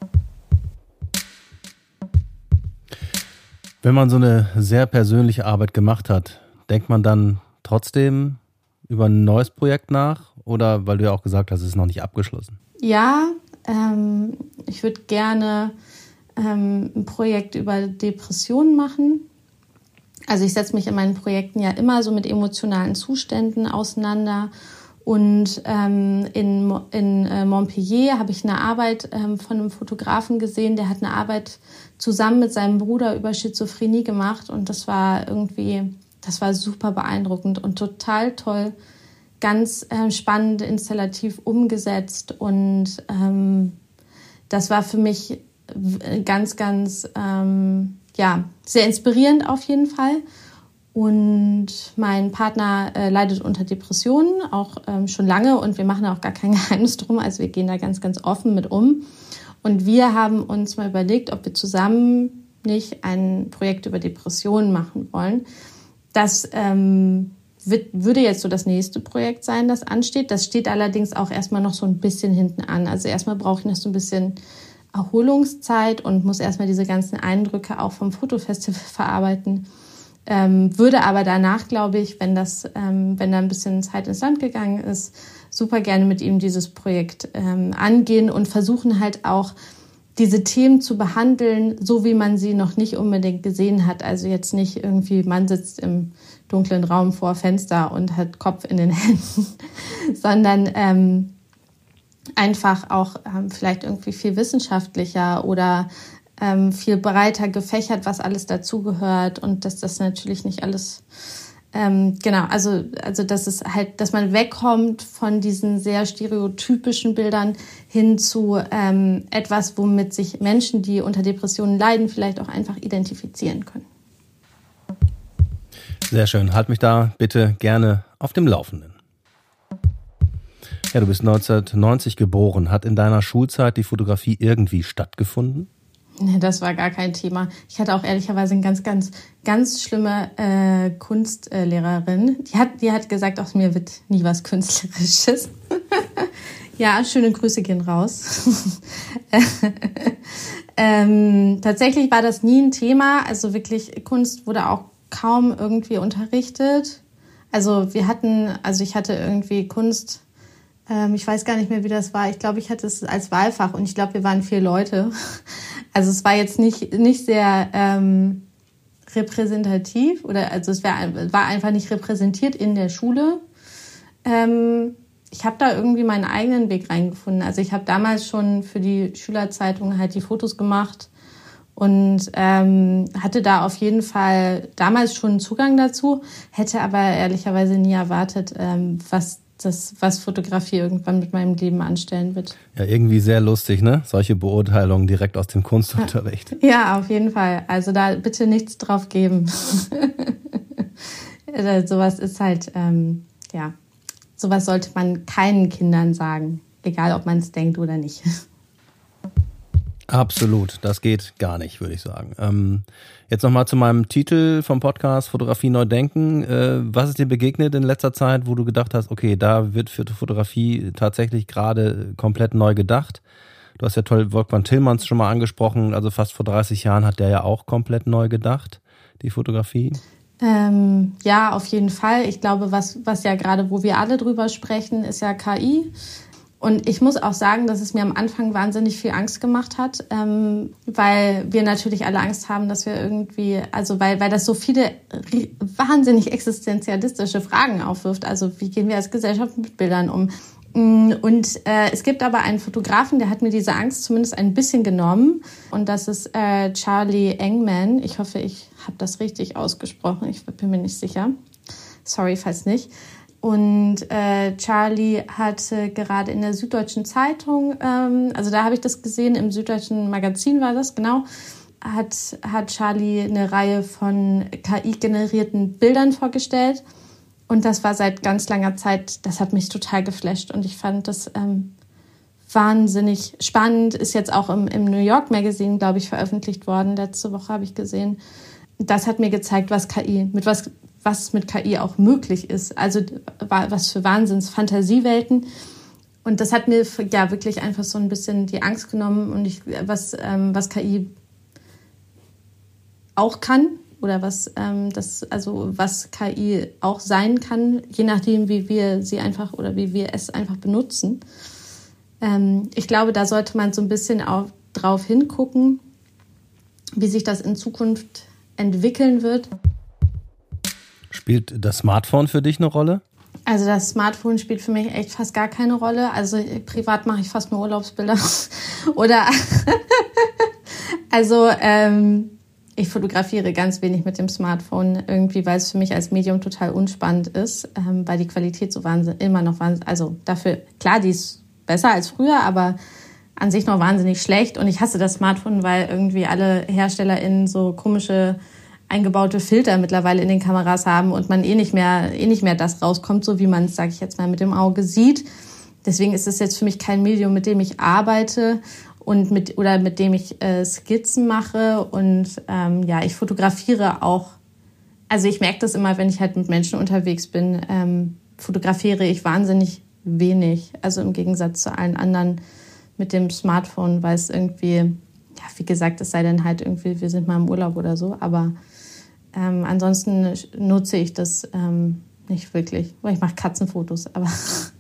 S2: Wenn man so eine sehr persönliche Arbeit gemacht hat, denkt man dann trotzdem über ein neues Projekt nach? Oder, weil du ja auch gesagt hast, es ist noch nicht abgeschlossen?
S3: Ja, ähm, ich würde gerne ähm, ein Projekt über Depressionen machen. Also ich setze mich in meinen Projekten ja immer so mit emotionalen Zuständen auseinander. Und ähm, in, in äh, Montpellier habe ich eine Arbeit ähm, von einem Fotografen gesehen, der hat eine Arbeit zusammen mit seinem Bruder über Schizophrenie gemacht. Und das war irgendwie, das war super beeindruckend und total toll, ganz äh, spannend, installativ umgesetzt. Und ähm, das war für mich ganz, ganz... Ähm, ja, sehr inspirierend auf jeden Fall. Und mein Partner äh, leidet unter Depressionen, auch ähm, schon lange. Und wir machen auch gar kein Geheimnis drum. Also wir gehen da ganz, ganz offen mit um. Und wir haben uns mal überlegt, ob wir zusammen nicht ein Projekt über Depressionen machen wollen. Das ähm, wird, würde jetzt so das nächste Projekt sein, das ansteht. Das steht allerdings auch erstmal noch so ein bisschen hinten an. Also erstmal brauche ich noch so ein bisschen Erholungszeit und muss erstmal diese ganzen Eindrücke auch vom Fotofestival verarbeiten. Ähm, würde aber danach, glaube ich, wenn das, ähm, wenn da ein bisschen Zeit ins Land gegangen ist, super gerne mit ihm dieses Projekt ähm, angehen und versuchen halt auch diese Themen zu behandeln, so wie man sie noch nicht unbedingt gesehen hat. Also jetzt nicht irgendwie, man sitzt im dunklen Raum vor Fenster und hat Kopf in den Händen, sondern ähm, einfach auch ähm, vielleicht irgendwie viel wissenschaftlicher oder ähm, viel breiter gefächert, was alles dazugehört und dass das natürlich nicht alles, ähm, genau, also, also dass es halt, dass man wegkommt von diesen sehr stereotypischen Bildern hin zu ähm, etwas, womit sich Menschen, die unter Depressionen leiden, vielleicht auch einfach identifizieren können.
S2: Sehr schön. Halt mich da bitte gerne auf dem Laufenden. Ja, du bist neunzehnhundertneunzig geboren. Hat in deiner Schulzeit die Fotografie irgendwie stattgefunden?
S3: Nee, das war gar kein Thema. Ich hatte auch ehrlicherweise eine ganz, ganz, ganz schlimme äh, Kunstlehrerin. Die hat, die hat gesagt, aus mir wird nie was Künstlerisches. Ja, schöne Grüße gehen raus. ähm, tatsächlich war das nie ein Thema. Also wirklich, Kunst wurde auch kaum irgendwie unterrichtet. Also wir hatten, also ich hatte irgendwie Kunst Ähm, ich weiß gar nicht mehr, wie das war. Ich glaube, ich hatte es als Wahlfach und ich glaube, wir waren vier Leute. Also es war jetzt nicht, nicht sehr ähm, repräsentativ oder also es war, war einfach nicht repräsentiert in der Schule. Ähm, ich habe da irgendwie meinen eigenen Weg reingefunden. Also ich habe damals schon für die Schülerzeitung halt die Fotos gemacht und ähm, hatte da auf jeden Fall damals schon Zugang dazu, hätte aber ehrlicherweise nie erwartet, ähm, was das, was Fotografie irgendwann mit meinem Leben anstellen wird.
S2: Ja, irgendwie sehr lustig, ne? Solche Beurteilungen direkt aus dem Kunstunterricht.
S3: Ja, auf jeden Fall. Also da bitte nichts drauf geben. Sowas ist halt, ähm, ja, sowas sollte man keinen Kindern sagen, egal ob man es denkt oder nicht.
S2: Absolut, das geht gar nicht, würde ich sagen. Ähm, jetzt nochmal zu meinem Titel vom Podcast, Fotografie neu denken. Äh, was ist dir begegnet in letzter Zeit, wo du gedacht hast, okay, da wird für die Fotografie tatsächlich gerade komplett neu gedacht? Du hast ja toll Wolfgang Tillmans schon mal angesprochen, also fast vor dreißig Jahren hat der ja auch komplett neu gedacht, die Fotografie.
S3: Ähm, ja, auf jeden Fall. Ich glaube, was, was ja gerade, wo wir alle drüber sprechen, ist ja K I. Und ich muss auch sagen, dass es mir am Anfang wahnsinnig viel Angst gemacht hat, ähm, weil wir natürlich alle Angst haben, dass wir irgendwie, also weil, weil das so viele wahnsinnig existenzialistische Fragen aufwirft. Also wie gehen wir als Gesellschaft mit Bildern um? Und äh, es gibt aber einen Fotografen, der hat mir diese Angst zumindest ein bisschen genommen. Und das ist äh, Charlie Engman. Ich hoffe, ich habe das richtig ausgesprochen. Ich bin mir nicht sicher. Sorry, falls nicht. Und äh, Charlie hatte gerade in der Süddeutschen Zeitung, ähm, also da habe ich das gesehen, im Süddeutschen Magazin war das, genau, hat, hat Charlie eine Reihe von K I-generierten Bildern vorgestellt. Und das war seit ganz langer Zeit, das hat mich total geflasht. Und ich fand das ähm, wahnsinnig spannend. Ist jetzt auch im, im New York Magazine, glaube ich, veröffentlicht worden. Letzte Woche habe ich gesehen. Das hat mir gezeigt, was K I, mit was... was mit K I auch möglich ist. Also was für Wahnsinns-Fantasiewelten. Und das hat mir ja wirklich einfach so ein bisschen die Angst genommen und ich, was, ähm, was K I auch kann oder was, ähm, das, also was K I auch sein kann, je nachdem, wie wir sie einfach oder wie wir es einfach benutzen. Ähm, ich glaube, da sollte man so ein bisschen auch drauf hingucken, wie sich das in Zukunft entwickeln wird.
S2: Spielt das Smartphone für dich eine Rolle?
S3: Also das Smartphone spielt für mich echt fast gar keine Rolle. Also privat mache ich fast nur Urlaubsbilder. Oder also ähm, ich fotografiere ganz wenig mit dem Smartphone irgendwie, weil es für mich als Medium total unspannend ist, ähm, weil die Qualität so wahnsinnig immer noch wahnsinnig, also dafür, klar, die ist besser als früher, aber an sich noch wahnsinnig schlecht. Und ich hasse das Smartphone, weil irgendwie alle HerstellerInnen so komische eingebaute Filter mittlerweile in den Kameras haben und man eh nicht mehr, eh nicht mehr das rauskommt, so wie man es, sage ich jetzt mal, mit dem Auge sieht. Deswegen ist es jetzt für mich kein Medium, mit dem ich arbeite und mit oder mit dem ich äh, Skizzen mache. Und ähm, ja, ich fotografiere auch. Also ich merke das immer, wenn ich halt mit Menschen unterwegs bin, ähm, fotografiere ich wahnsinnig wenig. Also im Gegensatz zu allen anderen mit dem Smartphone, weil es irgendwie, ja, wie gesagt, es sei denn halt irgendwie, wir sind mal im Urlaub oder so, aber Ähm, ansonsten nutze ich das ähm, nicht wirklich. Ich mache Katzenfotos, aber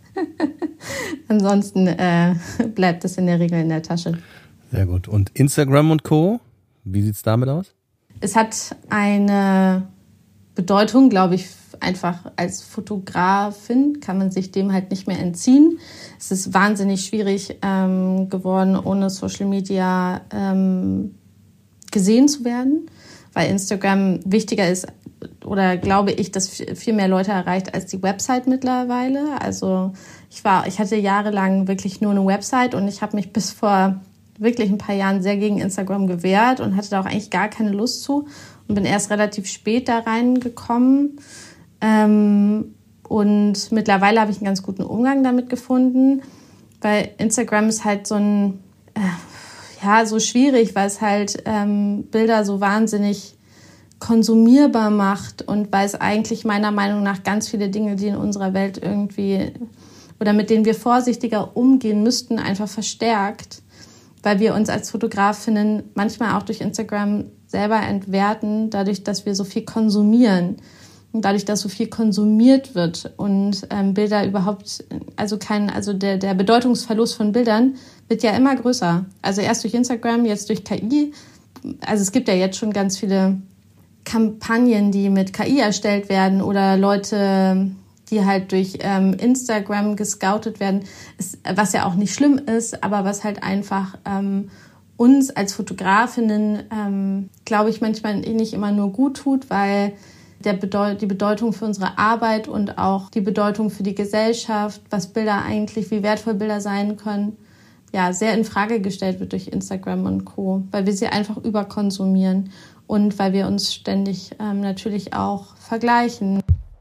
S3: ansonsten äh, bleibt das in der Regel in der Tasche.
S2: Sehr gut. Und Instagram und Co., wie sieht es damit aus?
S3: Es hat eine Bedeutung, glaube ich, einfach als Fotografin kann man sich dem halt nicht mehr entziehen. Es ist wahnsinnig schwierig ähm, geworden, ohne Social Media ähm, gesehen zu werden, weil Instagram wichtiger ist oder glaube ich, dass viel mehr Leute erreicht als die Website mittlerweile. Also ich war, ich hatte jahrelang wirklich nur eine Website und ich habe mich bis vor wirklich ein paar Jahren sehr gegen Instagram gewehrt und hatte da auch eigentlich gar keine Lust zu und bin erst relativ spät da reingekommen. Ähm, und mittlerweile habe ich einen ganz guten Umgang damit gefunden, weil Instagram ist halt so ein äh, ja, so schwierig, weil es halt ähm, Bilder so wahnsinnig konsumierbar macht und weil es eigentlich meiner Meinung nach ganz viele Dinge, die in unserer Welt irgendwie oder mit denen wir vorsichtiger umgehen müssten, einfach verstärkt, weil wir uns als Fotografinnen manchmal auch durch Instagram selber entwerten, dadurch, dass wir so viel konsumieren. dadurch, dass so viel konsumiert wird und ähm, Bilder überhaupt, also kein, also der, der Bedeutungsverlust von Bildern wird ja immer größer. Also erst durch Instagram, jetzt durch K I. Also es gibt ja jetzt schon ganz viele Kampagnen, die mit K I erstellt werden oder Leute, die halt durch ähm, Instagram gescoutet werden, ist, was ja auch nicht schlimm ist, aber was halt einfach ähm, uns als Fotografinnen, ähm, glaube ich, manchmal nicht immer nur gut tut, weil der Bedeut- die Bedeutung für unsere Arbeit und auch die Bedeutung für die Gesellschaft, was Bilder eigentlich, wie wertvoll Bilder sein können, ja, sehr in Frage gestellt wird durch Instagram und Co., weil wir sie einfach überkonsumieren und weil wir uns ständig ähm, natürlich auch vergleichen.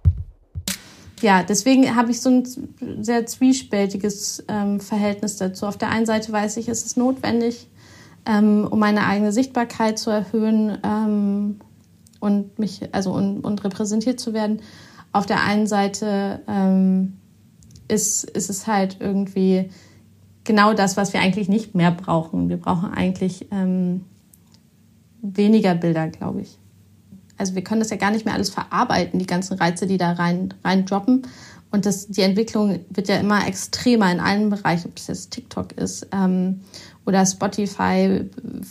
S3: Ja, deswegen habe ich so ein sehr zwiespältiges ähm, Verhältnis dazu. Auf der einen Seite weiß ich, es ist notwendig, ähm, um meine eigene Sichtbarkeit zu erhöhen, ähm, und mich, also und, und repräsentiert zu werden. Auf der einen Seite ähm, ist, ist es halt irgendwie genau das, was wir eigentlich nicht mehr brauchen. Wir brauchen eigentlich ähm, weniger Bilder, glaube ich. Also wir können das ja gar nicht mehr alles verarbeiten, die ganzen Reize, die da rein, rein droppen. Und das, die Entwicklung wird ja immer extremer in allen Bereichen, ob es jetzt TikTok ist ähm, oder Spotify.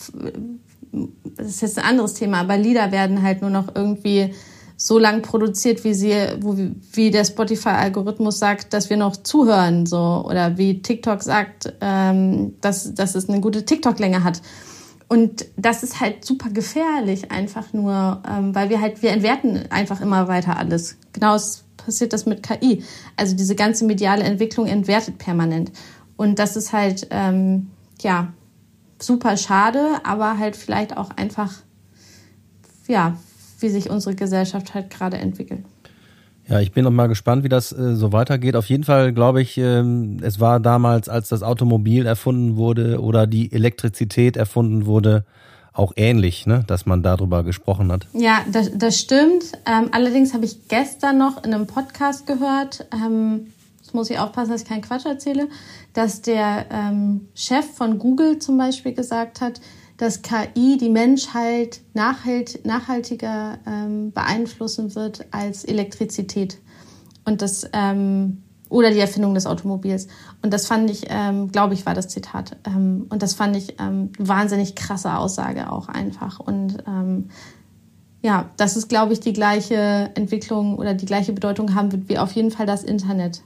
S3: Das ist jetzt ein anderes Thema, aber Lieder werden halt nur noch irgendwie so lang produziert, wie sie, wo, wie der Spotify-Algorithmus sagt, dass wir noch zuhören, so, oder wie TikTok sagt, ähm, dass, dass es eine gute TikTok-Länge hat. Und das ist halt super gefährlich, einfach nur, ähm, weil wir halt, wir entwerten einfach immer weiter alles. Genau, es passiert das mit K I. Also diese ganze mediale Entwicklung entwertet permanent. Und das ist halt, ähm, ja, super schade, aber halt vielleicht auch einfach, ja, wie sich unsere Gesellschaft halt gerade entwickelt.
S2: Ja, ich bin noch mal gespannt, wie das äh, so weitergeht. Auf jeden Fall glaube ich, ähm, es war damals, als das Automobil erfunden wurde oder die Elektrizität erfunden wurde, auch ähnlich, ne, dass man darüber gesprochen hat.
S3: Ja, das, das stimmt. Ähm, allerdings habe ich gestern noch in einem Podcast gehört, ähm, jetzt muss ich aufpassen, dass ich keinen Quatsch erzähle, dass der ähm, Chef von Google zum Beispiel gesagt hat, dass K I die Menschheit nachhalt, nachhaltiger ähm, beeinflussen wird als Elektrizität und das ähm, oder die Erfindung des Automobils. Und das fand ich, ähm, glaube ich, war das Zitat. Ähm, und das fand ich ähm, wahnsinnig krasse Aussage auch einfach. Und ähm, ja, dass es, glaube ich, die gleiche Entwicklung oder die gleiche Bedeutung haben wird wie auf jeden Fall das Internet.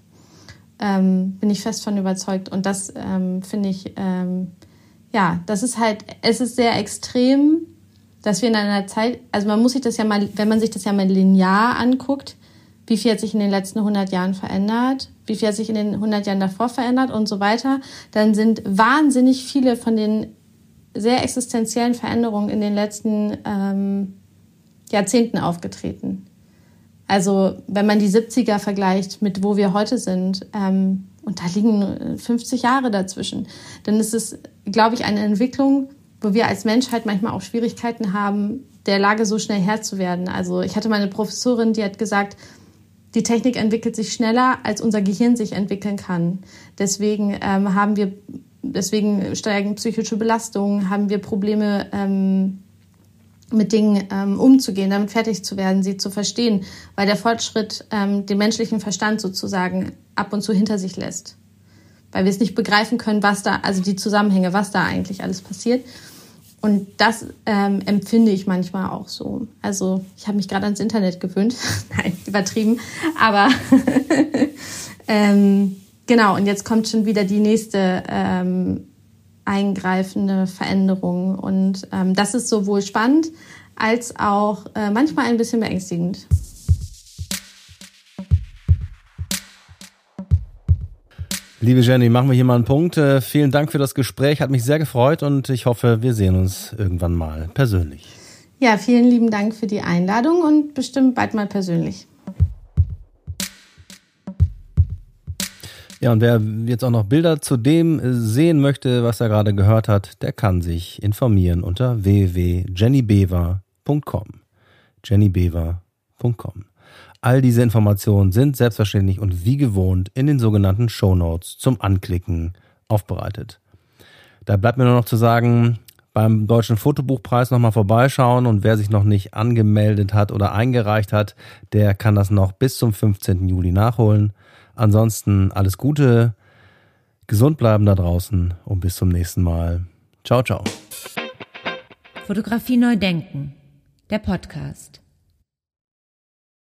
S3: Ähm, bin ich fest von überzeugt. Und das ähm, finde ich, ähm, ja, das ist halt, es ist sehr extrem, dass wir in einer Zeit, also man muss sich das ja mal, wenn man sich das ja mal linear anguckt, wie viel hat sich in den letzten hundert Jahren verändert, wie viel hat sich in den hundert Jahren davor verändert und so weiter, dann sind wahnsinnig viele von den sehr existenziellen Veränderungen in den letzten ähm, Jahrzehnten aufgetreten. Also wenn man die siebziger vergleicht mit wo wir heute sind, ähm, und da liegen fünfzig Jahre dazwischen, dann ist es, glaube ich, eine Entwicklung, wo wir als Menschheit manchmal auch Schwierigkeiten haben, der Lage so schnell Herr zu werden. Also ich hatte mal eine Professorin, die hat gesagt, die Technik entwickelt sich schneller, als unser Gehirn sich entwickeln kann. Deswegen ähm, haben wir, deswegen steigen psychische Belastungen, haben wir Probleme, ähm, mit Dingen ähm, umzugehen, damit fertig zu werden, sie zu verstehen, weil der Fortschritt ähm, den menschlichen Verstand sozusagen ab und zu hinter sich lässt. Weil wir es nicht begreifen können, was da, also die Zusammenhänge, was da eigentlich alles passiert. Und das ähm, empfinde ich manchmal auch so. Also ich habe mich gerade ans Internet gewöhnt. Nein, übertrieben. Aber ähm, genau, und jetzt kommt schon wieder die nächste ähm, eingreifende Veränderung. Und ähm, das ist sowohl spannend als auch äh, manchmal ein bisschen beängstigend.
S2: Liebe Jenny, machen wir hier mal einen Punkt. Äh, vielen Dank für das Gespräch, hat mich sehr gefreut und ich hoffe, wir sehen uns irgendwann mal persönlich.
S3: Ja, vielen lieben Dank für die Einladung und bestimmt bald mal persönlich.
S2: Ja, und wer jetzt auch noch Bilder zu dem sehen möchte, was er gerade gehört hat, der kann sich informieren unter w w w punkt jenny bever punkt com. jenny bever punkt com. All diese Informationen sind selbstverständlich und wie gewohnt in den sogenannten Shownotes zum Anklicken aufbereitet. Da bleibt mir nur noch zu sagen, beim Deutschen Fotobuchpreis nochmal vorbeischauen und wer sich noch nicht angemeldet hat oder eingereicht hat, der kann das noch bis zum fünfzehnten Juli nachholen. Ansonsten alles Gute, gesund bleiben da draußen und bis zum nächsten Mal. Ciao, ciao.
S1: Fotografie neu denken, der Podcast.